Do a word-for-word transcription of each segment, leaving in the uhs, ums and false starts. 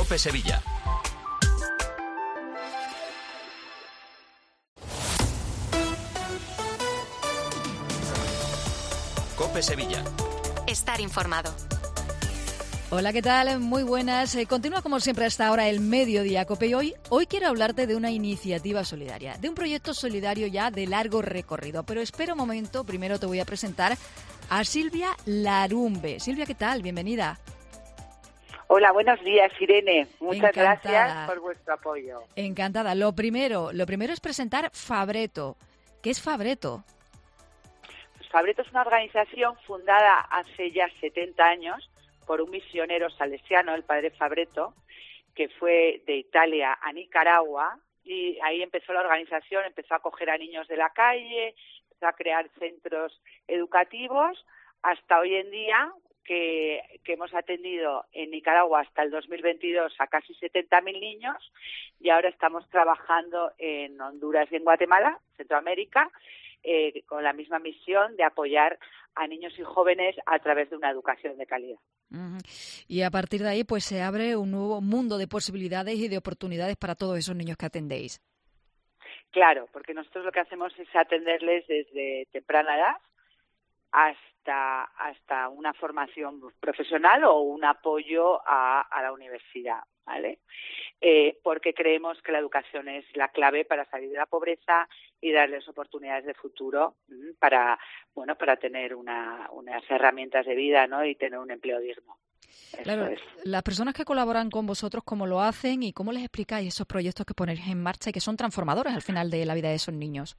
COPE Sevilla. COPE Sevilla. Estar informado. Hola, ¿qué tal? Muy buenas. Eh, continúa como siempre hasta ahora el Mediodía COPE y hoy, hoy quiero hablarte de una iniciativa solidaria, de un proyecto solidario ya de largo recorrido. Pero espera un momento, primero te voy a presentar a Silvia Larumbe. Silvia, ¿qué tal? Bienvenida. Hola, buenos días, Irene. Muchas Encantada. gracias por vuestro apoyo. Encantada. Lo primero, lo primero es presentar Fabreto. ¿Qué es Fabreto? Pues Fabreto es una organización fundada hace ya setenta años por un misionero salesiano, el padre Fabreto, que fue de Italia a Nicaragua, y ahí empezó la organización, empezó a acoger a niños de la calle, empezó a crear centros educativos, hasta hoy en día, que, que hemos atendido en Nicaragua hasta el dos mil veintidós a casi setenta mil niños, y ahora estamos trabajando en Honduras y en Guatemala, Centroamérica, eh, con la misma misión de apoyar a niños y jóvenes a través de una educación de calidad. Uh-huh. Y a partir de ahí pues se abre un nuevo mundo de posibilidades y de oportunidades para todos esos niños que atendéis. Claro, porque nosotros lo que hacemos es atenderles desde temprana edad hasta hasta una formación profesional o un apoyo a, a la universidad, ¿vale? Eh, porque creemos que la educación es la clave para salir de la pobreza y darles oportunidades de futuro ¿m? para bueno para tener una, unas herramientas de vida, ¿no? Y tener un empleo digno. Eso Claro, es. Las personas que colaboran con vosotros, ¿cómo lo hacen y cómo les explicáis esos proyectos que ponéis en marcha y que son transformadores al final de la vida de esos niños?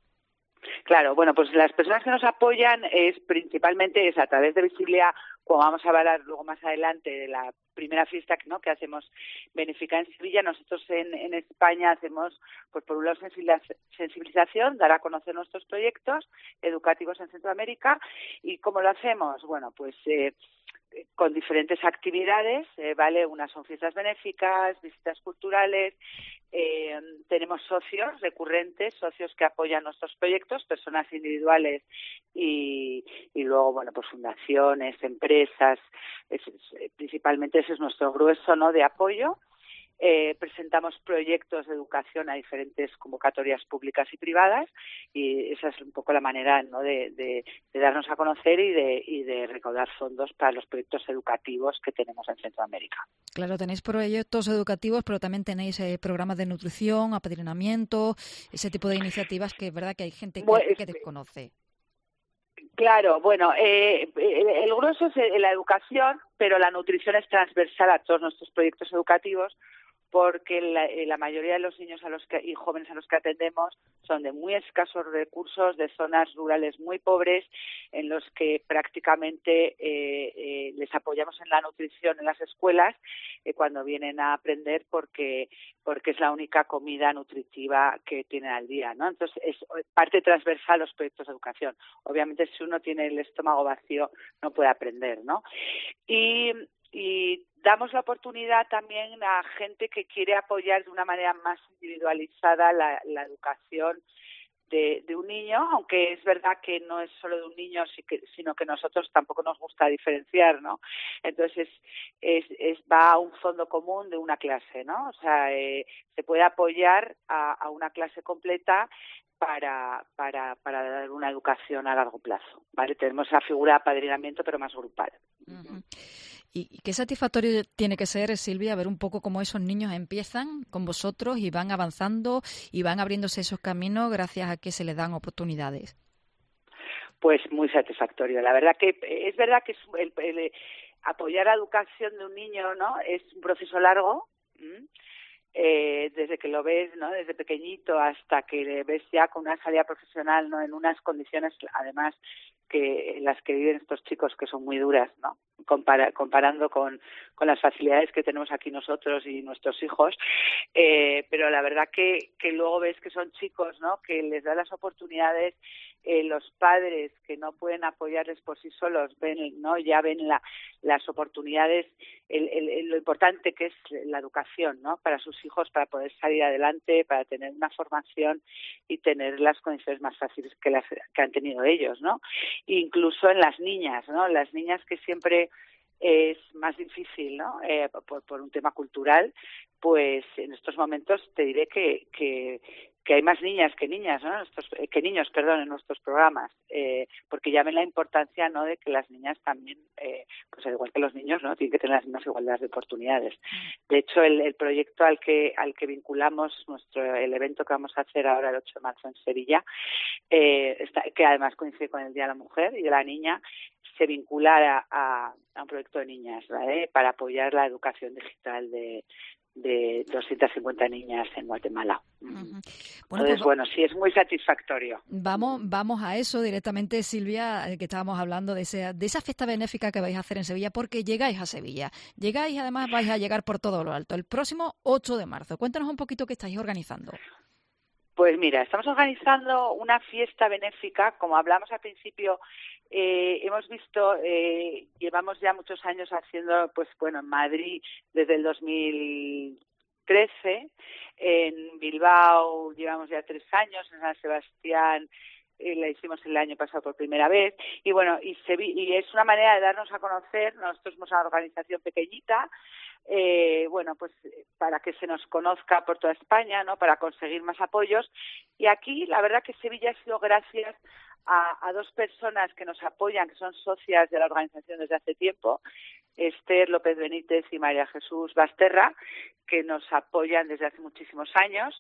Claro, bueno, pues las personas que nos apoyan es principalmente es a través de visibilidad, como vamos a hablar luego más adelante de la primera fiesta que no que hacemos benéfica en Sevilla. Nosotros en, en España hacemos, pues por un lado, sensibilización, dar a conocer nuestros proyectos educativos en Centroamérica. ¿Y cómo lo hacemos? Bueno, pues eh, con diferentes actividades, eh, ¿vale? Unas son fiestas benéficas, visitas culturales. Eh, tenemos socios recurrentes, socios que apoyan nuestros proyectos, personas individuales y, y luego, bueno, pues fundaciones, empresas, es, es, principalmente ese es nuestro grueso, ¿no?, de apoyo. Eh, presentamos proyectos de educación a diferentes convocatorias públicas y privadas y esa es un poco la manera, ¿no?, de, de, de darnos a conocer y de, y de recaudar fondos para los proyectos educativos que tenemos en Centroamérica. Claro, tenéis proyectos educativos, pero también tenéis eh, programas de nutrición, apadrinamiento, ese tipo de iniciativas que es verdad que hay gente que, bueno, que desconoce. Claro, bueno, eh, el, el grueso es la educación, pero la nutrición es transversal a todos nuestros proyectos educativos, porque la, la mayoría de los niños a los que, y jóvenes a los que atendemos son de muy escasos recursos, de zonas rurales muy pobres, en los que prácticamente eh, eh, les apoyamos en la nutrición en las escuelas eh, cuando vienen a aprender, porque porque es la única comida nutritiva que tienen al día, ¿no? Entonces es parte transversal los proyectos de educación. Obviamente si uno tiene el estómago vacío no puede aprender, ¿no? Y Y damos la oportunidad también a gente que quiere apoyar de una manera más individualizada la, la educación de, de un niño, aunque es verdad que no es solo de un niño, sino que nosotros tampoco nos gusta diferenciar, ¿no? Entonces es, es va a un fondo común de una clase, ¿no? O sea, eh, se puede apoyar a, a una clase completa para para para dar una educación a largo plazo, ¿vale? Tenemos la figura de apadrinamiento, pero más grupal. Uh-huh. ¿Y qué satisfactorio tiene que ser, Silvia, ver un poco cómo esos niños empiezan con vosotros y van avanzando y van abriéndose esos caminos gracias a que se les dan oportunidades? Pues muy satisfactorio. La verdad que es verdad que es el, el, apoyar la educación de un niño, ¿no?, es un proceso largo. ¿m? Eh, desde que lo ves, ¿no?, desde pequeñito hasta que le ves ya con una salida profesional, ¿no?, en unas condiciones además que en las que viven estos chicos, que son muy duras, ¿no?, Compara, comparando con, con las facilidades que tenemos aquí nosotros y nuestros hijos, eh, pero la verdad que, que luego ves que son chicos, ¿no?, que les dan las oportunidades, eh, los padres que no pueden apoyarles por sí solos, ven, ¿no?, ya ven la, las oportunidades, el, el, lo importante que es la educación, ¿no?, para sus hijos, para poder salir adelante, para tener una formación y tener las condiciones más fáciles que las que han tenido ellos, ¿no? Incluso en las niñas, ¿no? Las niñas que siempre es más difícil, ¿no? Eh, por, por un tema cultural, pues en estos momentos te diré que, que, que hay más niñas que niñas, ¿no? Estos, que niños, perdón, en nuestros programas, eh, porque ya ven la importancia, ¿no?, de que las niñas también, eh, pues al igual que los niños, ¿no?, tienen que tener las mismas igualdades de oportunidades. De hecho, el, el proyecto al que al que vinculamos nuestro el evento que vamos a hacer ahora el ocho de marzo en Sevilla, eh, está, que además coincide con el Día de la Mujer y de la Niña, se vincula a, a, a un proyecto de niñas, ¿vale?, para apoyar la educación digital de de doscientas cincuenta niñas en Guatemala. Uh-huh. Bueno, Entonces, pues, bueno, sí, es muy satisfactorio. Vamos vamos a eso directamente, Silvia, que estábamos hablando de, ese, de esa fiesta benéfica que vais a hacer en Sevilla, porque llegáis a Sevilla. Llegáis, además, vais a llegar por todo lo alto. El próximo ocho de marzo. Cuéntanos un poquito qué estáis organizando. Pues mira, estamos organizando una fiesta benéfica, como hablamos al principio. Eh, hemos visto, eh, llevamos ya muchos años haciendo, pues bueno, en Madrid desde el dos mil trece, en Bilbao llevamos ya tres años, en San Sebastián eh, la hicimos el año pasado por primera vez, y bueno, y, se, y es una manera de darnos a conocer. Nosotros somos una organización pequeñita, eh, bueno, pues para que se nos conozca por toda España, ¿no?, para conseguir más apoyos, y aquí la verdad que Sevilla ha sido gracias A, a dos personas que nos apoyan, que son socias de la organización desde hace tiempo, Esther López Benítez y María Jesús Basterra, que nos apoyan desde hace muchísimos años,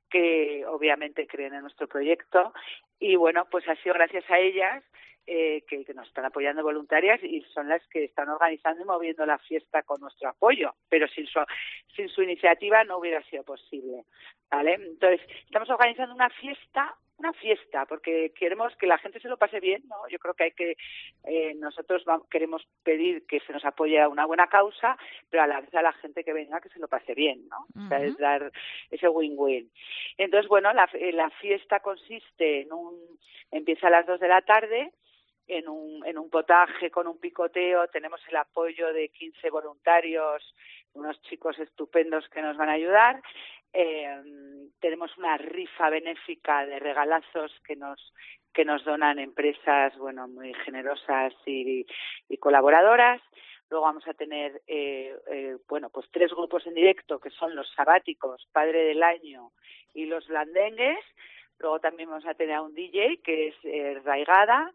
que obviamente creen en nuestro proyecto, y bueno, pues ha sido gracias a ellas eh, que, que nos están apoyando voluntarias, y son las que están organizando y moviendo la fiesta con nuestro apoyo, pero sin su, sin su iniciativa no hubiera sido posible, ¿vale? Entonces, estamos organizando una fiesta una fiesta, porque queremos que la gente se lo pase bien, ¿no? Yo creo que hay que, eh, nosotros vamos, queremos pedir que se nos apoye a una buena causa, pero a la vez a la gente que venga que se lo pase bien, ¿no? Uh-huh. O sea, es dar ese win-win. Entonces, bueno, la, la fiesta consiste en un, empieza a las dos de la tarde, en un, en un potaje con un picoteo. Tenemos el apoyo de quince voluntarios, unos chicos estupendos que nos van a ayudar. Eh, tenemos una rifa benéfica de regalazos que nos que nos donan empresas, bueno, muy generosas y, y colaboradoras. Luego vamos a tener, eh, eh, bueno, pues tres grupos en directo, que son los sabáticos, Padre del Año y los blandengues. Luego también vamos a tener a un D J, que es eh, Raigada.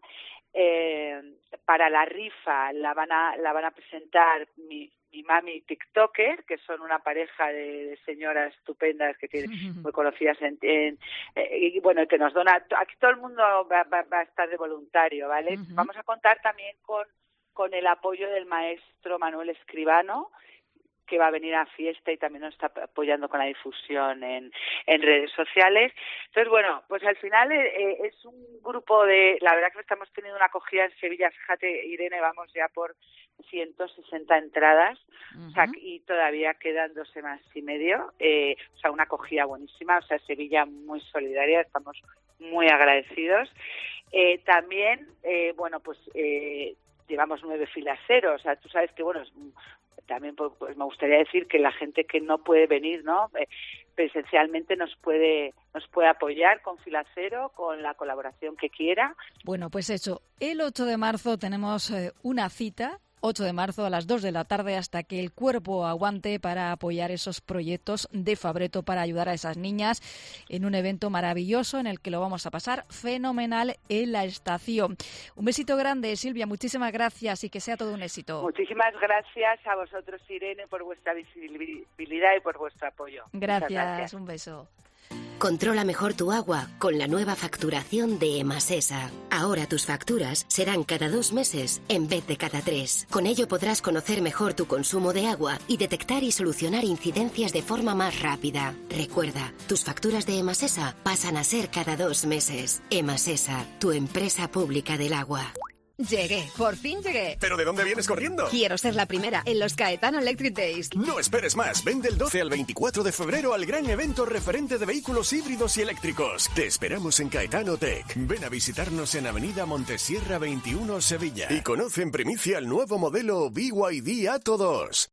Eh, para la rifa la van a la van a presentar mi, mi mami y TikToker, que son una pareja de, de señoras estupendas que tienen muy conocidas en, en eh, y bueno, que nos dona, aquí todo el mundo va, va, va a estar de voluntario, ¿vale? Uh-huh. Vamos a contar también con con el apoyo del maestro Manuel Escribano, que va a venir a fiesta y también nos está apoyando con la difusión en, en redes sociales. Entonces, bueno, pues al final eh, es un grupo de... La verdad que estamos teniendo una acogida en Sevilla, fíjate, Irene, vamos ya por ciento sesenta entradas, uh-huh. O sea, y todavía quedan dos semanas y medio, eh, o sea, una acogida buenísima, o sea, Sevilla muy solidaria, estamos muy agradecidos. Eh, también, eh, bueno, pues eh, llevamos nueve filaseros, o sea, tú sabes que, bueno, es, también pues, me gustaría decir que la gente que no puede venir, ¿no?, eh, presencialmente nos puede nos puede apoyar con Filacero, con la colaboración que quiera. Bueno, pues eso, el ocho de marzo tenemos eh, una cita, ocho de marzo a las dos de la tarde, hasta que el cuerpo aguante, para apoyar esos proyectos de Fabreto para ayudar a esas niñas en un evento maravilloso en el que lo vamos a pasar fenomenal en la estación. Un besito grande, Silvia, muchísimas gracias y que sea todo un éxito. Muchísimas gracias a vosotros, Irene, por vuestra visibilidad y por vuestro apoyo. Gracias, gracias. Un beso. Controla mejor tu agua con la nueva facturación de Emasesa. Ahora tus facturas serán cada dos meses en vez de cada tres. Con ello podrás conocer mejor tu consumo de agua y detectar y solucionar incidencias de forma más rápida. Recuerda, tus facturas de Emasesa pasan a ser cada dos meses. Emasesa, tu empresa pública del agua. Llegué, por fin llegué. ¿Pero de dónde vienes corriendo? Quiero ser la primera en los Caetano Electric Days. No esperes más, ven del doce al veinticuatro de febrero al gran evento referente de vehículos híbridos y eléctricos. Te esperamos en Caetano Tech. Ven a visitarnos en Avenida Montesierra veintiuno, Sevilla. Y conoce en primicia el nuevo modelo B Y D Atto dos.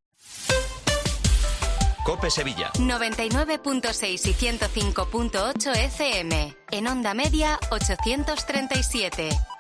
COPE Sevilla. noventa y nueve punto seis y ciento cinco punto ocho F M. En onda media ochocientos treinta y siete.